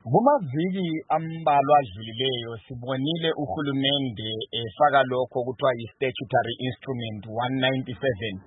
Kumaviki ambalwa adlulileyo sibonile uhulumende efaka lokho okuthiwa yi-statutory instrument 197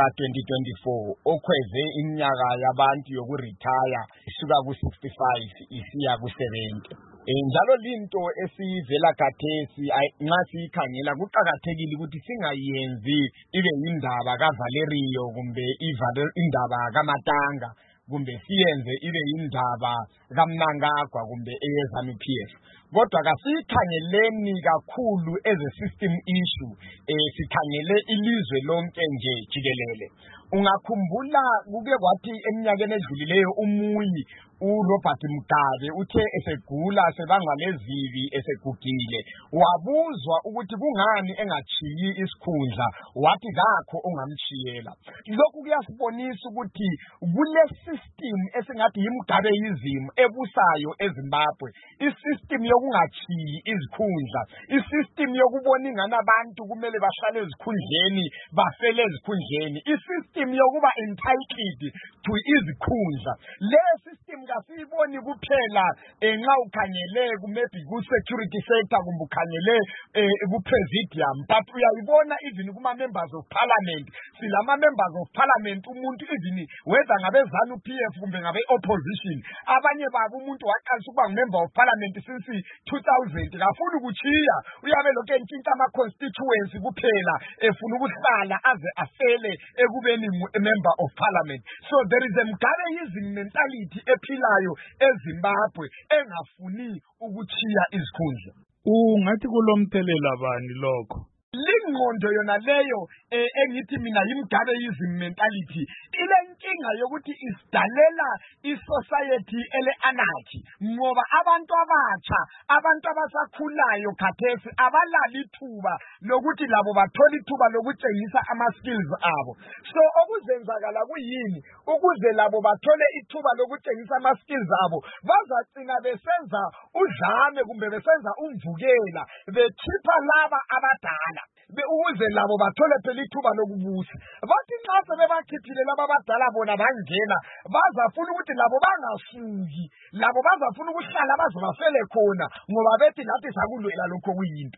oka-2024 okhweze iminyaka yabantu yokuretire isuka ku-65 isiya ku-70. Njalo linto esivela khathesi nxa siyikhangela kuqakathekile ukuthi singayenzi ibe yindaba kaValerio kumbe indaba kaMatanga kumbe siyenze ibe yindaba kaMnangagwa kumbe eyeZANU-PF. Kodwa kasiyikhangeleni kakhulu as a system issue, sikhangele ilizwe lonke nje jikelele. Ungakhumbula kuke kwathi eminyakeni edlulileyo umuyi uRobert Mugabe uthe esegula sebangwa lezibi esegugile wabuzwa ukuthi kungani engachiyi isikhundla, wathi kakho ongamchiyela. Lokhu kuyasibonisa ukuthi kule system esingathi yimgabeyizim ebusayo eZimbabwe, isystem yokungachiyi izikhundla, isystem yokubona ingane abantu kumele bahlale ezikhundleni bafele ezikhundleni, isystem yokuba entitled to izikhundla. Le system kasiyiboni kuphela nxa ukhangele maybe ku-security sector kumbe ukhangele ku-presidium, but uyayibona even kuma-members of parliament. Silama-members of parliament umuntu even whether ngabe ZANU-PF kumbe ngabe opposition, abanye babo umuntu waqalisa ukuba ngu-member of parliament since 2000 kafuna ukuchiya, uyabe lokhu entshintsha ama-constituency kuphela efuna ukuhlala aze afele ekubeni member of parliament. So there is a Mugabeyism mentality ephilayo eZimbabwe engafuni ukuchiya izikhundla. Ungathi kulomthelela bani lokho? Lingqondo yona leyo engithi mina yimgabeyism mentality ilenkinga yokuthi isidalela isociety ele-anarchy, ngoba abantu abatsha, abantu abasakhulayo khathesi abalali ithuba lokuthi labo bathole ithuba lokutshengisa ama-skills abo. So okuzenzakala kuyini? Ukuze labo bathole ithuba lokutshengisa ama-skills abo, bazagcina besenza udlame kumbe besenza umvukela, bekhipha laba abadala ukuze labo bathole phela ithuba lokubusa. Bathi nxa sebebakhiphile laba abadala bona bangena, bazafuna ukuthi labo bangasuki, labo bazafuna ukuhlala baze bafele khona ngoba bethi lathi sakulwela lokho kuyinto.